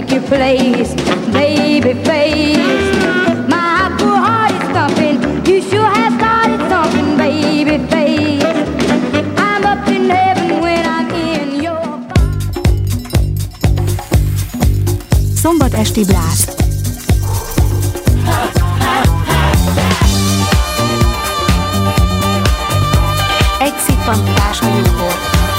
take your place, baby face. My poor heart is thumping, you sure have started something, baby face. I'm up in heaven when I'm in your... Szombat esti bláz. Egy szippantás a jóból.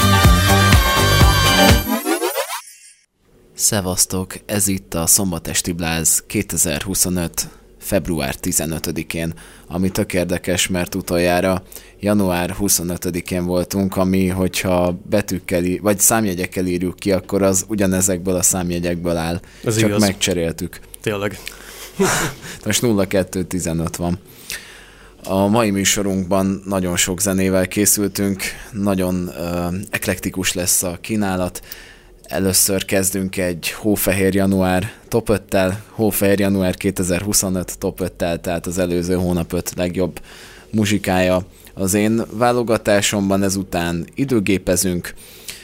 Szevasztok, ez itt a Szombat esti bláz 2025. február 15-én, ami tök érdekes, mert utoljára január 25-én voltunk, ami, hogyha betűkkel, vagy számjegyekkel írjuk ki, akkor az ugyanezekből a számjegyekből áll. Ez csak igaz. Megcseréltük. Tényleg. Most 0215 van. A mai műsorunkban nagyon sok zenével készültünk, nagyon eklektikus lesz a kínálat. Először kezdünk egy Hófehér január top 5-tel, Hófehér január 2025 top 5-tel, tehát az előző hónap 5 legjobb muzsikája az én válogatásomban, ezután időgépezünk,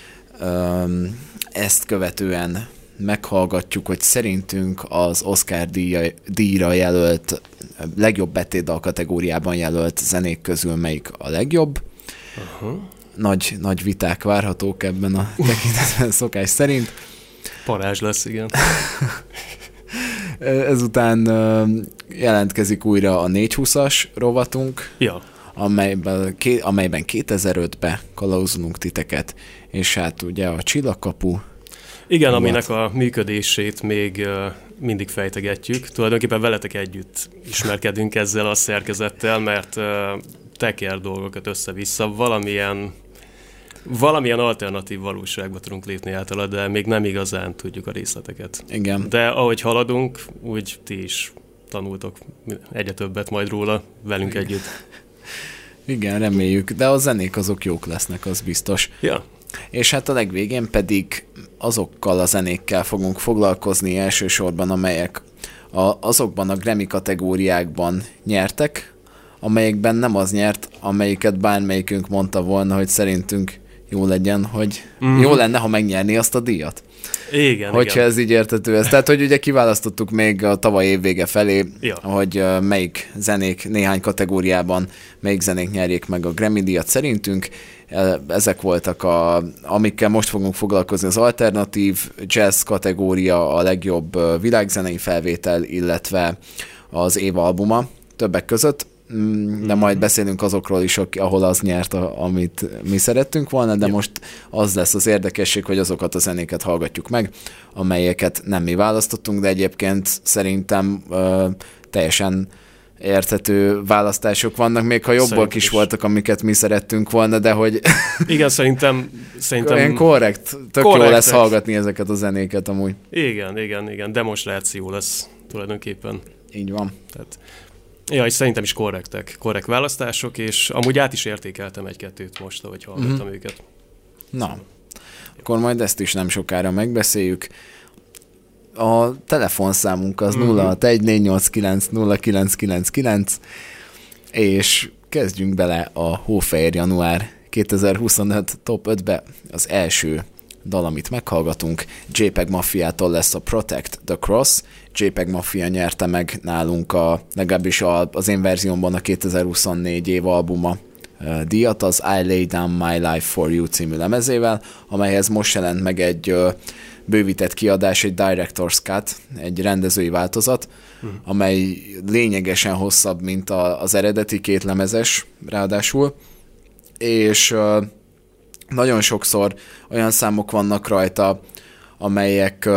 ezt követően meghallgatjuk, hogy szerintünk az Oscar díjra jelölt, legjobb betétdal kategóriában jelölt zenék közül melyik a legjobb. Nagy viták várhatók ebben a tekintetben szokás szerint. Parázs lesz, igen. Ezután jelentkezik újra a 420-as rovatunk, ja. amelyben 2005-ben kalauzolunk titeket, és hát ugye a Csillagkapu. Igen, aminek a működését még mindig fejtegetjük. Tulajdonképpen veletek együtt ismerkedünk ezzel a szerkezettel, mert teker dolgokat össze-vissza, valamilyen alternatív valóságba tudunk lépni általa, de még nem igazán tudjuk a részleteket. Igen. De ahogy haladunk, úgy ti is tanultok egyre többet majd róla velünk együtt. Igen, reméljük, de a zenék azok jók lesznek, az biztos. Ja. És hát a legvégén pedig azokkal a zenékkel fogunk foglalkozni elsősorban, amelyek azokban a Grammy kategóriákban nyertek, amelyekben nem az nyert, amelyiket bármelyikünk mondta volna, hogy szerintünk jó legyen, hogy jó lenne, ha megnyerni azt a díjat. Igen, hogyha ez így értető. Ez. Tehát, hogy ugye kiválasztottuk még a tavaly évvége felé, hogy melyik zenék néhány kategóriában, melyik zenék nyerjék meg a Grammy díjat szerintünk. Ezek voltak, amikkel most fogunk foglalkozni, az alternatív jazz kategória, a legjobb világzenei felvétel, illetve az év albuma többek között. De majd beszélünk azokról is, ahol az nyert, amit mi szerettünk volna, de most az lesz az érdekesség, hogy azokat a zenéket hallgatjuk meg, amelyeket nem mi választottunk, de egyébként szerintem teljesen érthető választások vannak, még ha jobbak is voltak, amiket mi szerettünk volna, de hogy... Igen, szerintem olyan korrekt, tök jó lesz hallgatni ezeket a zenéket amúgy. Igen, de most lehet jó lesz tulajdonképpen. Így van. Tehát... Ja, és szerintem is korrekt választások, és amúgy át is értékeltem egy-kettőt most, ahogy hallgattam őket. Na, akkor majd ezt is nem sokára megbeszéljük. A telefonszámunk az 061-489-0999, és kezdjünk bele a Hófehér január 2025 top 5-be. Az első dal, amit meghallgatunk, JPEG Mafiától lesz a Protect the Cross. JPEG Mafia nyerte meg nálunk legalábbis az én verziómban a 2024 év albuma díjat, az I Lay Down My Life For You című lemezével, amelyhez most jelent meg egy bővített kiadás, egy Director's Cut, egy rendezői változat, amely lényegesen hosszabb, mint az eredeti két lemezes ráadásul, és nagyon sokszor olyan számok vannak rajta, amelyek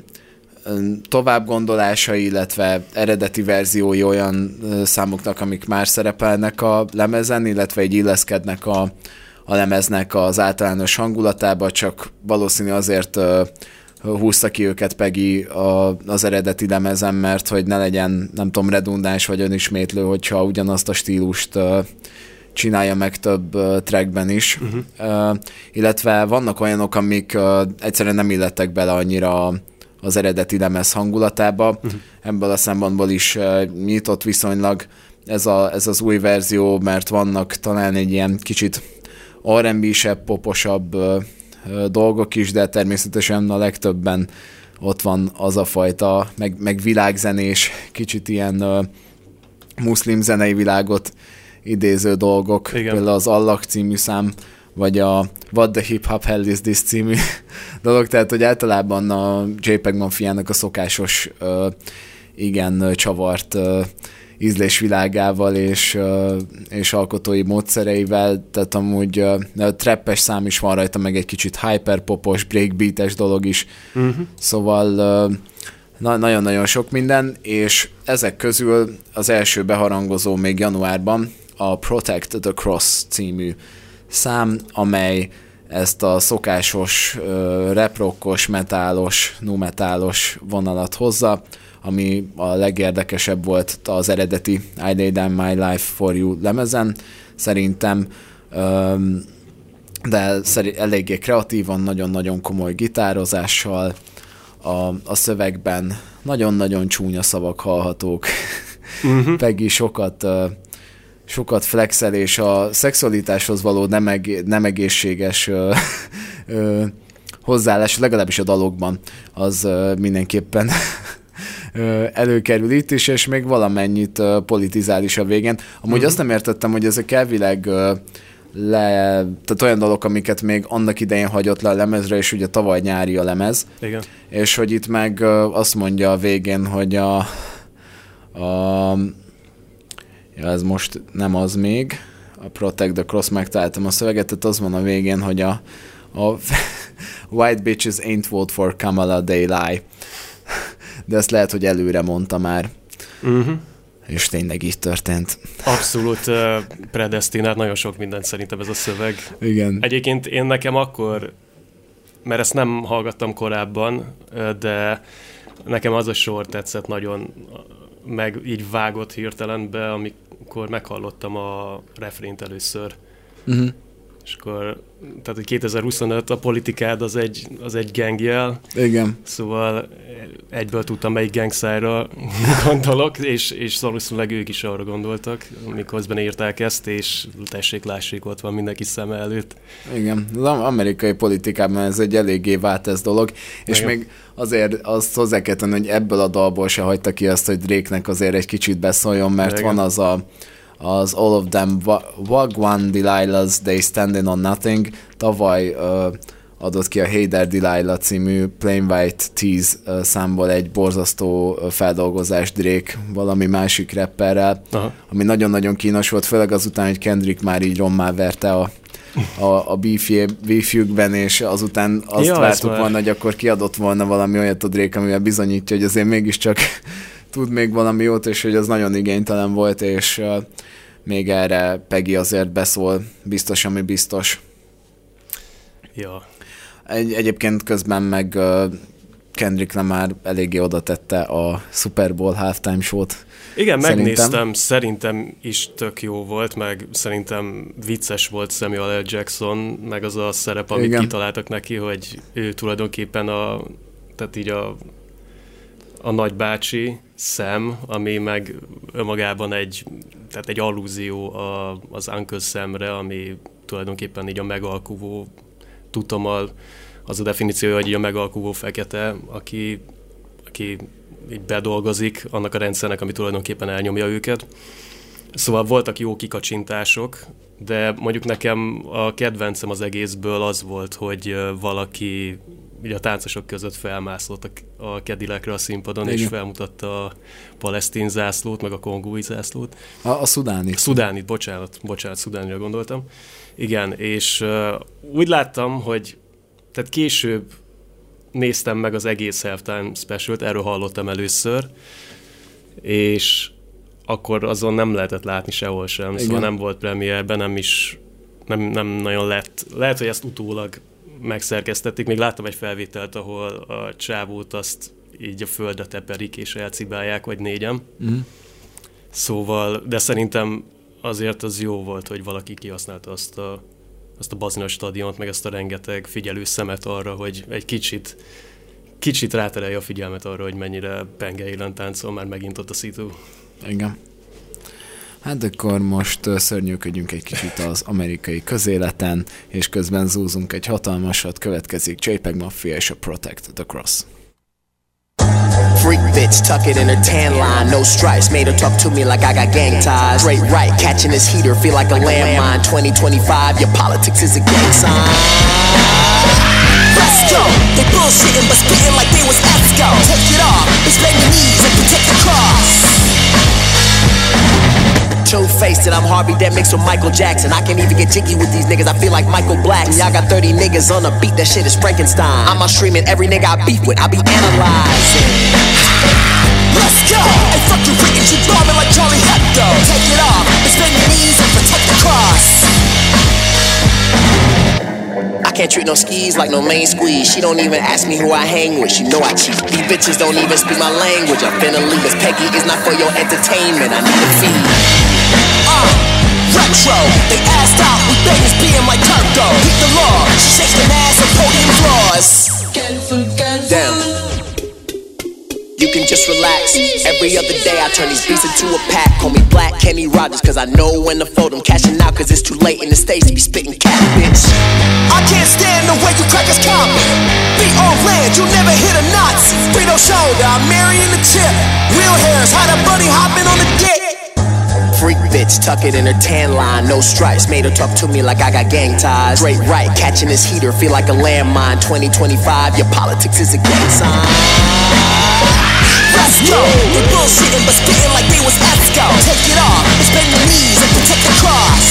tovább gondolásai, illetve eredeti verziói olyan számoknak, amik már szerepelnek a lemezen, illetve így illeszkednek a lemeznek az általános hangulatába, csak valószínű azért húzta ki őket Peggy az eredeti lemezen, mert hogy ne legyen, nem tudom, redundáns vagy önismétlő, hogyha ugyanazt a stílust csinálja meg több trackben is. Illetve vannak olyanok, amik egyszerűen nem illettek bele annyira az eredeti lemez hangulatába. Ebből a szempontból is nyitott viszonylag ez az új verzió, mert vannak talán egy ilyen kicsit R&B-sebb, poposabb dolgok is, de természetesen a legtöbben ott van az a fajta, meg világzenés, kicsit ilyen muszlim zenei világot idéző dolgok. Igen. Például az Allah című szám, vagy a What the Hip Hop Hell is This című dolog, tehát hogy általában a JPEG Mafiának a szokásos igen csavart ízlésvilágával és alkotói módszereivel, tehát amúgy a trappes szám is van rajta, meg egy kicsit hyperpopos, breakbeates dolog is, szóval nagyon-nagyon sok minden, és ezek közül az első beharangozó még januárban a Protect the Cross című szám, amely ezt a szokásos rap-rockos, metálos, nu-metálos vonalat hozza, ami a legérdekesebb volt az eredeti I Laid Down My Life For You lemezen, szerintem, de eléggé kreatívan, nagyon-nagyon komoly gitározással, a szövegben nagyon-nagyon csúnya szavak hallhatók, Peggy sokat flexel, és a szexualitáshoz való nem egészséges hozzáállás, legalábbis a dalokban, az mindenképpen előkerül itt is, és még valamennyit politizál is a végén. Amúgy azt nem értettem, hogy ezek elvileg tehát olyan dalok, amiket még annak idején hagyott le a lemezre, és ugye tavaly nyári a lemez. Igen. És hogy itt meg azt mondja a végén, hogy ez most nem az még, a Protect the Cross, megtaláltam a szöveget, tehát az van a végén, hogy a White bitches ain't vote for Kamala, they lie. De ezt lehet, hogy előre mondta már. És tényleg így történt. Abszolút predesztinált, nagyon sok mindent szerintem ez a szöveg. Igen. Egyébként nekem akkor, mert ezt nem hallgattam korábban, de nekem az a sor tetszett nagyon, meg így vágott hirtelen be, amikor meghallottam a refrént először. És akkor, tehát hogy 2025 a politikád az egy gangjel. Igen. Szóval egyből tudtam, melyik gangszájra gondolok, és valószínűleg ők is arra gondoltak, miközben írták ezt, és tessék-lássék, ott van mindenki szeme előtt. Igen, az amerikai politikában ez egy eléggé vált ez dolog, és igen. Még azért azt hozzá kell tenni, hogy ebből a dalból se hagyta ki azt, hogy Drake-nek azért egy kicsit beszóljon, mert igen. Van az All of Them Wagwan Delilahs, They Standing on Nothing, tavaly adott ki a Hey There Delilah című Plain White Tees számból egy borzasztó feldolgozás Drake valami másik rapperrel, ami nagyon-nagyon kínos volt, főleg azután, hogy Kendrick már így rommá verte a beefjükben, és azután azt vártuk volna, hogy akkor kiadott volna valami olyat a Drake, amivel bizonyítja, hogy azért mégiscsak tud még valami jót, és hogy az nagyon igénytelen volt, és még erre Peggy azért beszól, biztos, ami biztos. Ja. Egyébként közben meg Kendrick Lamar eléggé oda tette a Super Bowl halftime show-t. Igen, megnéztem, szerintem is tök jó volt, meg szerintem vicces volt Samuel L. Jackson, meg az a szerep, amit igen. Kitaláltak neki, hogy ő tulajdonképpen tehát így a nagybácsi Sam, ami meg önmagában egy allúzió az Uncle Samre, ami tulajdonképpen így a megalkuvó, tudtommal az a definíciója, hogy így a megalkuvó fekete, aki így bedolgozik annak a rendszernek, ami tulajdonképpen elnyomja őket. Szóval voltak jó kikacsintások, de mondjuk nekem a kedvencem az egészből az volt, hogy valaki ugye a táncosok között felmászott a Cadillacre a színpadon, igen. És felmutatta a palesztin zászlót, meg a kongói zászlót. A szudánit. Szudánit, bocsánat, szudánira gondoltam. Igen, és úgy láttam, hogy tehát később néztem meg az egész Halftime Specialt, erről hallottam először, és akkor azon nem lehetett látni sehol sem, igen. Szóval nem volt premierben, nem nagyon lett. Lehet, hogy ezt utólag megszerkesztették, még láttam egy felvételt, ahol a csávót azt így a földre teperik és elcibálják, vagy négyen. Szóval, de szerintem azért az jó volt, hogy valaki kihasználta azt a bazinos stadiont, meg ezt a rengeteg figyelő szemet arra, hogy egy kicsit ráterelje a figyelmet arra, hogy mennyire penge élen táncol már megint ott a szitu. Igen. Hát akkor most szörnyűködjünk egy kicsit az amerikai közéleten, és közben zúzunk egy hatalmasat, következik JPEG Mafia és a Protect the Cross. Freak bitch, tuck it in her tan line, no stripes, made her talk to me like I got gang ties. Straight right, catching this heater, feel like a landmine. 2025, your politics is a gang sign. Let's go! They bullshitting but spitting like they was Esco. Take it off, explain your knees and protect the cross. Two-faced, I'm Harvey that mixed with Michael Jackson. I can't even get jiggy with these niggas, I feel like Michael Black. Y'all got 30 niggas on the beat, that shit is Frankenstein. I'm out streaming every nigga I beef with, I be analyzing. Let's go! Hey, fuck you Britney, you bombing like Charlie Hebdo. Take it off, extend your knees and protect the cross. I can't treat no skis like no main squeeze. She don't even ask me who I hang with, she know I cheat. These bitches don't even speak my language, I'm finna leave. This Peggy is not for your entertainment, I need a feed. Retro, they assed out, we bangers being like Turco. Beat the law, she shakes an ass on podium floors. Damn. You can just relax. Every other day I turn these beats into a pack. Call me Black Kenny Rogers, cause I know when to fold them. Cashing out cause it's too late in the States to be spitting cat, bitch. I can't stand the way you crackers copy. Be on land, you never hit a Nazi. Frito shoulder, I'm marrying the chip. Real hairs, how the buddy hopping on the dick. Freak bitch, tuck it in her tan line, no stripes, made her talk to me like I got gang ties. Straight right, catching this heater, feel like a landmine. 2025, your politics is a gang sign. Let's go! They bullshitting but spitting like they was Esco. Take it off, extend your knees and protect the cross.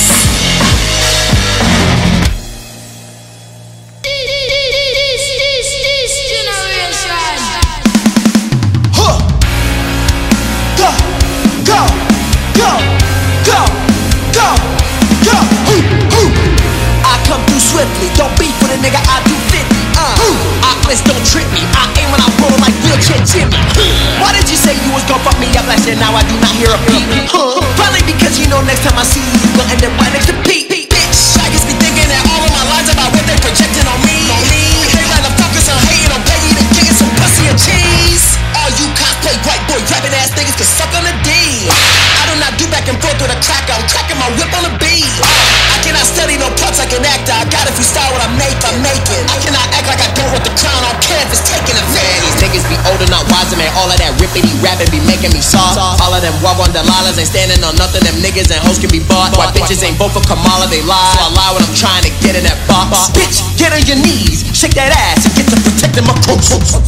This generation. Huh! Go! Go! Go! Go! Go! Go! I come through swiftly, don't beef with a nigga, I do 50. Oculus don't trip me, I aim when I roll like wheelchair Jimmy. Why did you say you was gon' fuck me up last year, now I do not hear a beat? Probably because you know next time I see you, you gon' end up right next to Pete. Bitch, I guess be thinking that all of my lines about what they projecting on me. They rather focus on hating on Peggy than getting some pussy and cheese. All you cosplay white boy rapping ass niggas can suck on the D. I do not do back and forth with a cracker, I'm cracking my whip on the beat. I cannot study no parts like an actor, I gotta freestyle what I make, I'm making. I cannot act like I don't want the crown on canvas, taking a fan. These niggas be older, not wiser, man, all of that rippity rapping be making me soft. All of them walk on Delilahs ain't standing on nothing, them niggas and hoes can be bought. Why bitches ain't vote for Kamala, they lie. So I lie when I'm trying to get in that box. Bitch, get on your knees, shake that ass and get to protecting my crooks.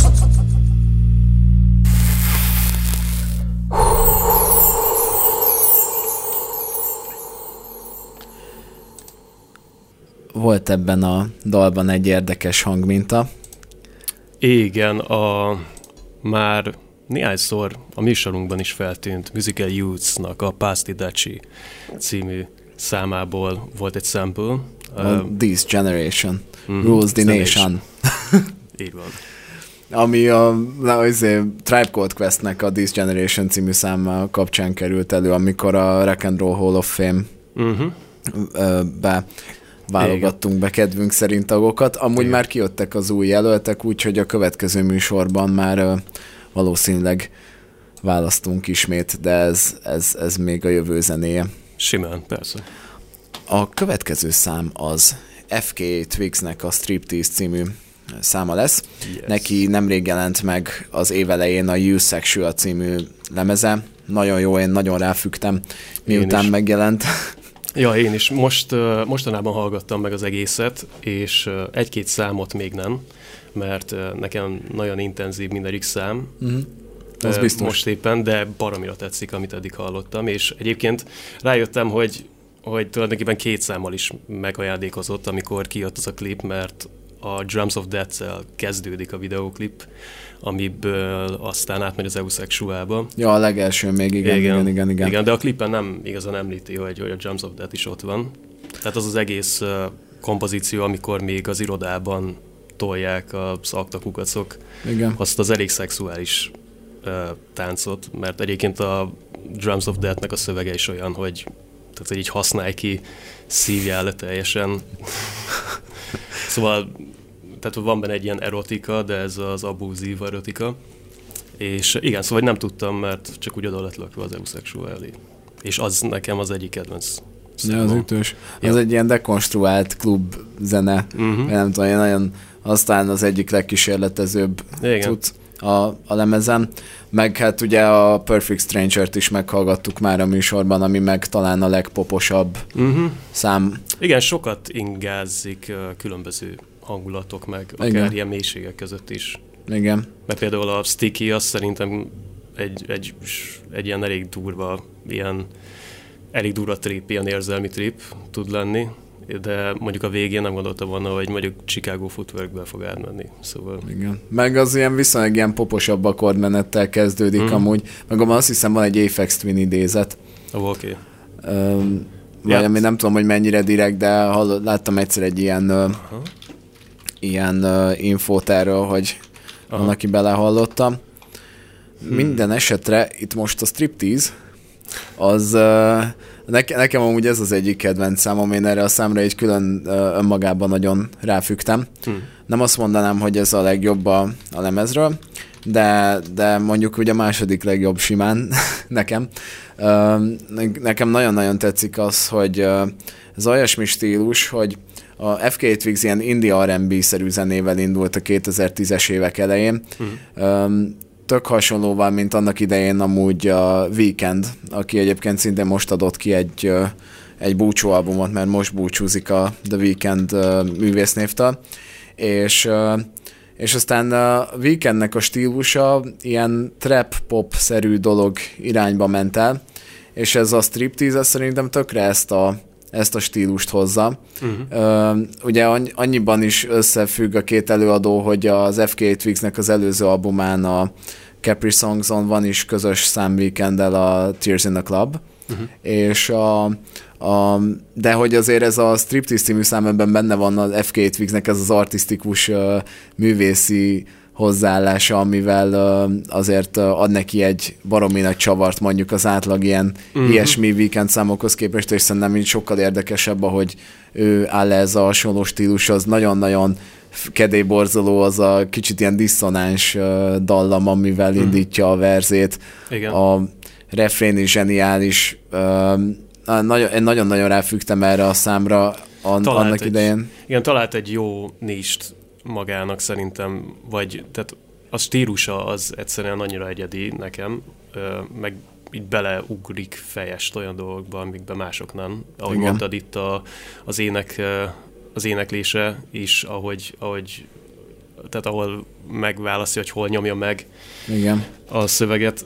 Volt ebben a dalban egy érdekes hangminta. Igen, már néhányszor a műsorunkban is feltűnt Musical Youths-nak a Pasti Dachi című számából volt egy sample. This Generation Rules the Nation. Így van. Ami a Tribe Called Quest-nek a This Generation című száma kapcsán került elő, amikor a Rock and Roll Hall of Fame válogattunk be kedvünk szerint tagokat. Amúgy igen, már kijöttek az új jelöltek, úgyhogy a következő műsorban már valószínűleg választunk ismét, de ez még a jövő zenéje. Simán, persze. A következő szám az FK Twigsnek a Striptease című száma lesz. Yes. Neki nemrég jelent meg az év elején a You Sexual című lemeze. Nagyon jó, én nagyon ráfügtem, miután megjelent. Ja, én is. Mostanában hallgattam meg az egészet, és egy-két számot még nem, mert nekem nagyon intenzív mindegyik szám. Az biztos. Most éppen, de baromira tetszik, amit eddig hallottam, és egyébként rájöttem, hogy tulajdonképpen 2 számmal is megajándékozott, amikor kijött az a klip, mert a Drums of Death-szel kezdődik a videóklip, amiből aztán átmegy az Eusexualba. Ja, a legelső még, igen. Igen, de a klipen nem igazán említi, hogy a Drums of Death is ott van. Tehát az egész kompozíció, amikor még az irodában tolják az aktakukacok, azt az elég szexuális táncot, mert egyébként a Drums of Death-nek a szövege is olyan, hogy így használj ki, szívjál le teljesen. Szóval tehát van benne egy ilyen erotika, de ez az abúzív erotika. És igen, szóval nem tudtam, mert csak úgy oda lett lakva az Eusexual elé. És az nekem az egyik kedvenc. Ja, az ütős. Ja. Ez egy ilyen dekonstruált klub zene. Nem tudom, nagyon aztán az egyik legkísérletezőbb cucc a lemezen. Meg hát ugye a Perfect Stranger-t is meghallgattuk már a műsorban, ami meg talán a legpoposabb szám. Igen, sokat ingázik különböző hangulatok, meg akár ilyen mélységek között is. Igen. Mert például a Sticky az szerintem egy ilyen elég durva trip, ilyen érzelmi trip tud lenni, de mondjuk a végén nem gondoltam volna, hogy mondjuk Chicago Footworkbe fog átmenni. Szóval... Igen. Meg az ilyen viszonylag ilyen poposabb akkordmenettel kezdődik amúgy. Meg azt hiszem van egy Aphex Twin idézet. Oké. Vagy ami nem tudom, hogy mennyire direkt, de láttam egyszer egy ilyen infót erről, hogy van, aki belehallotta. Minden esetre itt most a striptease, az nekem amúgy ez az egyik kedvenc számom, én erre a számra egy külön önmagában nagyon ráfügtem. Nem azt mondanám, hogy ez a legjobb a lemezről, de mondjuk ugye a második legjobb simán nekem. Nekem nagyon-nagyon tetszik az, hogy ez olyasmi stílus, hogy a FK Twigs ilyen indie R&B-szerű zenével indult a 2010-es évek elején. Tök hasonlóval, mint annak idején amúgy a Weeknd, aki egyébként szintén most adott ki egy búcsú albumot, mert most búcsúzik a The Weeknd művésznévtől, és aztán a Weekndnek a stílusa ilyen trap-pop-szerű dolog irányba ment el, és ez a striptease szerintem tökre ezt a stílust hozza. Ugye annyiban is összefügg a két előadó, hogy az FK Twigsnek az előző albumán a Capri Songs-on van is közös szám Weekenddel a Tears in the Club, és de hogy azért ez a Striptease című szám, ebben benne van az FK Twigsnek ez az artisztikus művészi hozzáállása, amivel azért ad neki egy baromi nagy csavart mondjuk az átlag ilyen ilyesmi Weekend számokhoz képest, és szerintem így sokkal érdekesebb, ahogy ő áll ez a hasonló stílus, az nagyon-nagyon kedélyborzoló, az a kicsit ilyen diszonáns dallam, amivel indítja a verzét. Igen. A refrén is zseniális. Én nagyon-nagyon ráfügtem erre a számra annak idején. Igen, talált egy jó nist magának szerintem, vagy tehát a stílusa az egyszerűen annyira egyedi nekem, meg így beleugrik fejest olyan dolgokba, amikben mások nem. Ahogy mondtad itt az éneklése is, tehát ahol megválasztja, hogy hol nyomja meg a szöveget.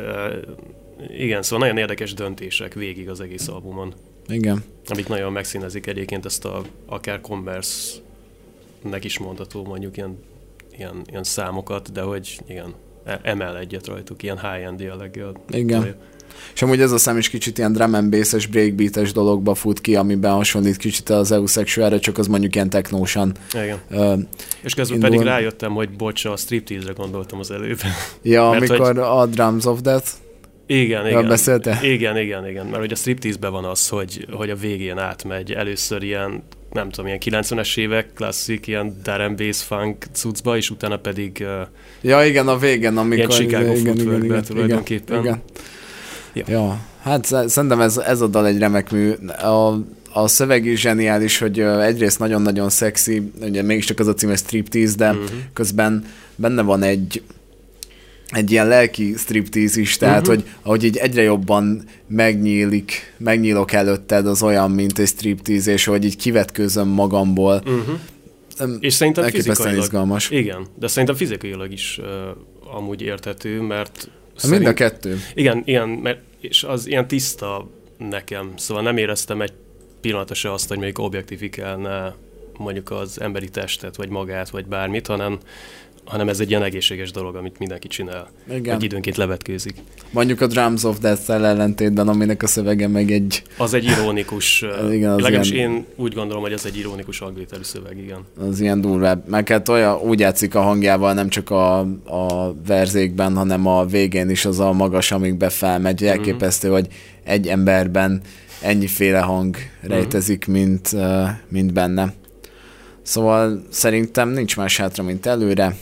Igen, szóval nagyon érdekes döntések végig az egész albumon. Igen. Amik nagyon megszínezik egyébként ezt akár Converse-nek is mondható mondjuk ilyen számokat, de hogy igen, emel egyet rajtuk, ilyen high-end jelleggel. Igen. És amúgy ez a szám is kicsit ilyen drum and bass-es, breakbeat-es dologba fut ki, amiben hasonlít kicsit az Eusexualre, csak az mondjuk ilyen technósan. Igen. És közben pedig rájöttem, hogy bocs, a striptease-re gondoltam az előbb. Ja, amikor a Drums of Death. Igen. Beszéltél? Igen. Mert hogy a striptease-ben van az, hogy a végén átmegy először ilyen, nem tudom, ilyen 90-es évek klasszik, ilyen drum bass funk cuccba, és utána pedig ja, igen, a végén, amikor ilyen Chicago Footworkbe tulajdonképpen. Igen. Ja, hát szerintem ez a dal egy remek mű. A szöveg is zseniális, hogy egyrészt nagyon-nagyon szexi, ugye mégiscsak az a címe striptease, de közben benne van egy ilyen lelki striptease is, tehát hogy ahogy így egyre jobban megnyílok előtted, az olyan, mint egy striptease, és hogy így kivetkőzöm magamból. És szerintem fizikailag izgalmas. Igen, de szerintem fizikailag is amúgy érthető, mert mind a kettő. Igen, mert és az ilyen tiszta nekem, szóval nem éreztem egy pillanatra se azt, hogy mondjuk objektifikálná mondjuk az emberi testet, vagy magát, vagy bármit, hanem ez egy ilyen egészséges dolog, amit mindenki csinál. Egy időnként levetkőzik. Mondjuk a Drums of Death-tel ellentétben, aminek a szövege meg egy... Az egy ironikus, legalábbis én úgy gondolom, hogy az egy ironikus hangvételű szöveg, igen. Az ilyen durvább. Meg hát úgy játszik a hangjával, nem csak a verzékben, hanem a végén is az a magas, amikbe felmegy. Elképesztő, hogy egy emberben ennyiféle hang rejtezik, mint benne. Szóval szerintem nincs más hátra, mint előre.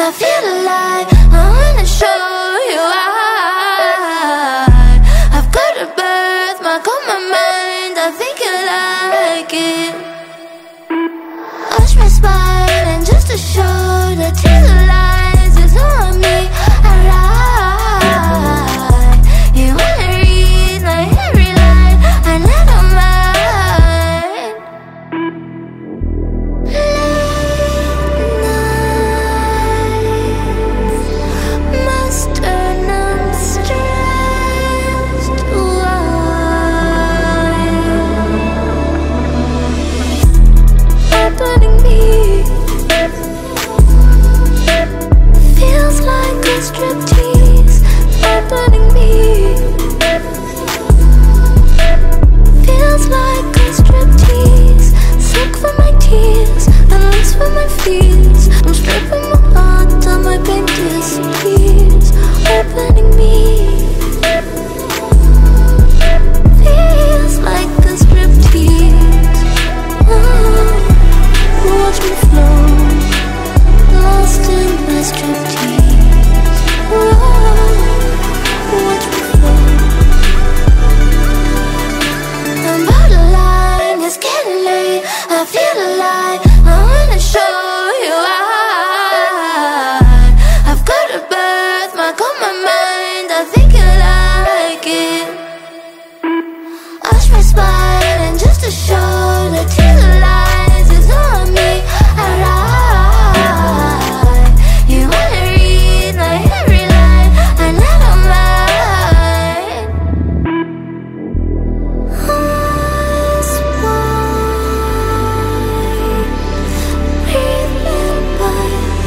I feel alive. I wanna show you why. I've got a birthmark on my mind. I think you like it. Watch my spine, and just to show that tears are lies, you know me. I lie. You wanna read my every line. I never mind. Must turn them stressed wide. Opening me feels like a striptease. Opening me feels like a striptease. Sick for my tears and loose for my fears. I'm stripping my heart till my pain disappears. Opening me feels like a striptease. Watch me flow, lost in my striptease. Watch me flow. I'm borderline, it's getting late. I feel alive. I wanna show you why. I've got a birthmark on my mind. I think you like it. Watch my spine, and just to show that tears are lies, is on me. I lie. You wanna read my every line. I never mind. Eyes wide, breathing by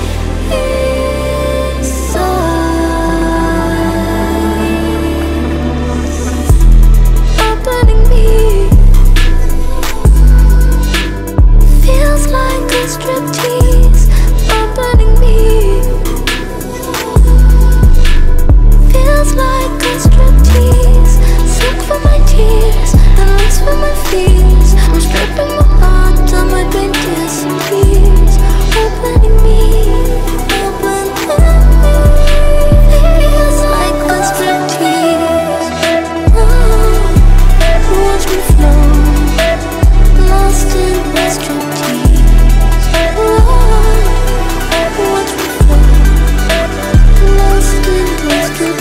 inside. Opening me feels like a striptease. Opening me feels like a striptease. Sick for my tears and loose for my fears. I'm stripping my heart till my pain disappears. Opening me feels like a striptease. Watch me flow, lost in my striptease. Watch me flow, lost in my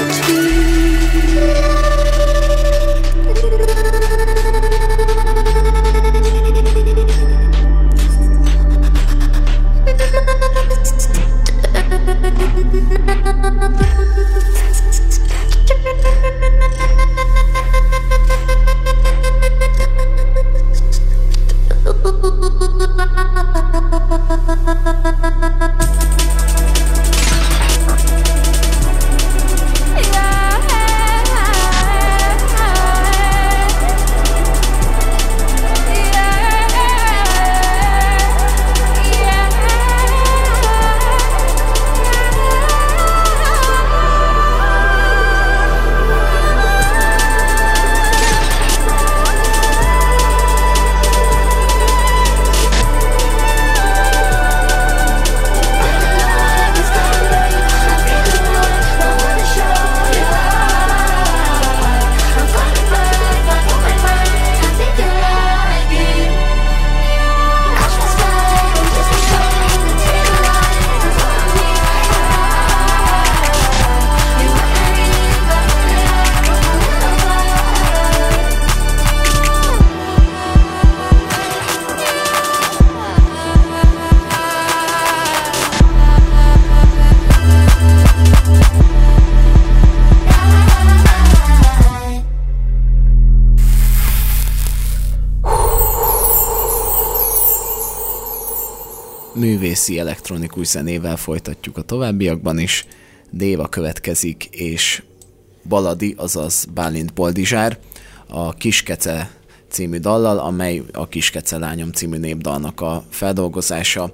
művészi elektronikus zenével folytatjuk a továbbiakban is. Déva következik, és Baladi, azaz Bálint Boldizsár, a Kiskece című dallal, amely a Kiskece lányom című népdalnak a feldolgozása.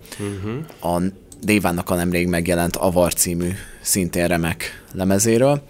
A Dévának a nemrég megjelent Avar című szintén remek lemezéről,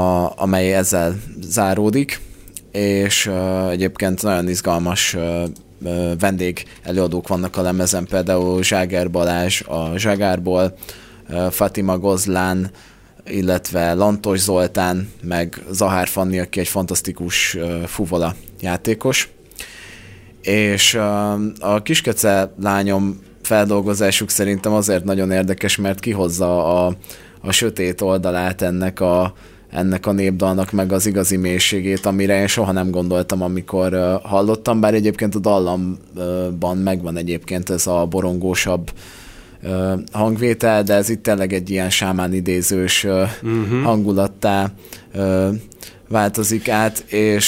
amely ezzel záródik, és egyébként nagyon izgalmas vendég előadók vannak a lemezen, például Zságer Balázs a Zságárból, Fatima Gozlán, illetve Lantos Zoltán, meg Zahár Fanni, aki egy fantasztikus fuvola játékos. És a Kiskece lányom feldolgozásuk szerintem azért nagyon érdekes, mert kihozza a sötét oldalát ennek a népdalnak, meg az igazi mélységét, amire én soha nem gondoltam, amikor hallottam, bár egyébként a dallamban megvan egyébként ez a borongósabb hangvétel, de ez itt tényleg egy ilyen sámán idézős hangulattá változik át,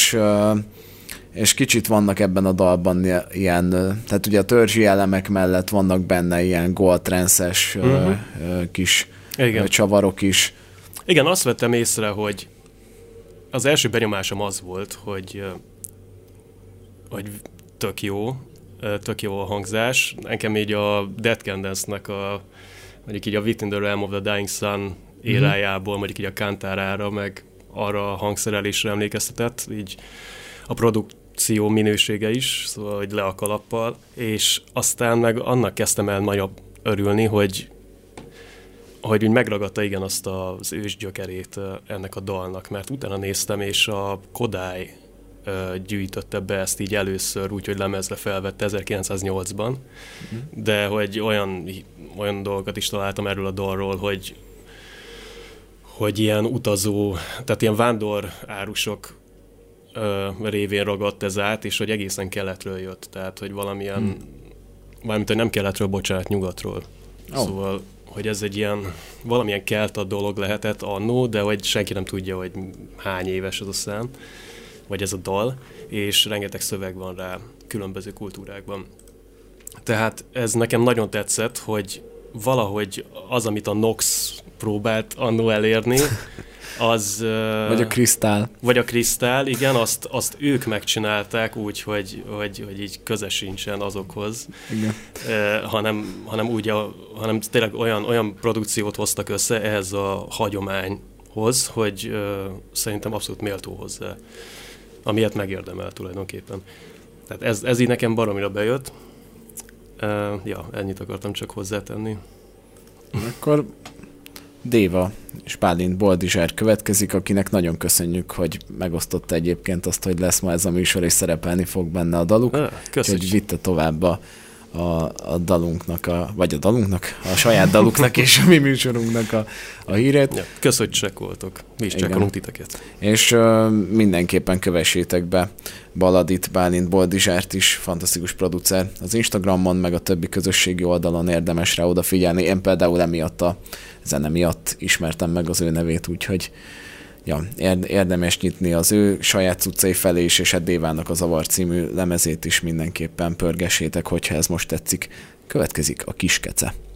és kicsit vannak ebben a dalban ilyen, tehát ugye a törzsi elemek mellett vannak benne ilyen goa trance-es kis csavarok is. Igen, azt vettem észre, hogy az első benyomásom az volt, hogy tök jó a hangzás. Nekem így a Dead Can-Dance-nek mondjuk így a Within the Realm of the Dying Sun érájából, mondjuk így a kántárára, meg arra a hangszerelésre emlékeztetett, így a produkció minősége is, szóval hogy le a kalappal, és aztán meg annak kezdtem el nagyon örülni, hogy úgy megragadta igen azt az ősgyökerét ennek a dalnak, mert utána néztem, és a Kodály gyűjtötte be ezt így először, úgyhogy lemezre felvette 1908-ban, de hogy olyan dolgokat is találtam erről a dalról, hogy ilyen utazó, tehát ilyen vándor árusok révén ragadt ez át, és hogy egészen keletről jött, tehát hogy valamint, hogy nem keletről, bocsánat, nyugatról. Szóval, hogy ez egy ilyen, valamilyen kelta dolog lehetett annó, de hogy senki nem tudja, hogy hány éves az a szám, vagy ez a dal, és rengeteg szöveg van rá különböző kultúrákban. Tehát ez nekem nagyon tetszett, hogy valahogy az, amit a Nox próbált annó elérni, az... Vagy a Krisztál, igen, azt ők megcsinálták úgy, hogy így köze sincsen azokhoz, igen. Hanem tényleg olyan produkciót hoztak össze ehhez a hagyományhoz, hogy szerintem abszolút méltó hozzá, amilyet megérdemel tulajdonképpen. Tehát ez így nekem baromira bejött. Ennyit akartam csak hozzátenni. Akkor Déva és Bálint Boldizsár következik, akinek nagyon köszönjük, hogy megosztotta egyébként azt, hogy lesz ma ez a műsor, és szerepelni fog benne a daluk. Úgyhogy vitte tovább a dalunknak, a saját daluknak és a mi műsorunknak a hírét. Ja, kösz, hogy csekkoltok. Mi is csekkolunk titeket. És mindenképpen kövessétek be Baladit, Bálint Boldizsárt is, fantasztikus producer. Az Instagramon, meg a többi közösségi oldalon érdemes rá odafigyelni. Én például emiatt a zene miatt ismertem meg az ő nevét, úgyhogy érdemes nyitni az ő saját cuccai felé is, és Dévának a Zavar című lemezét is mindenképpen pörgessétek, hogyha ez most tetszik. Következik a Kiskece.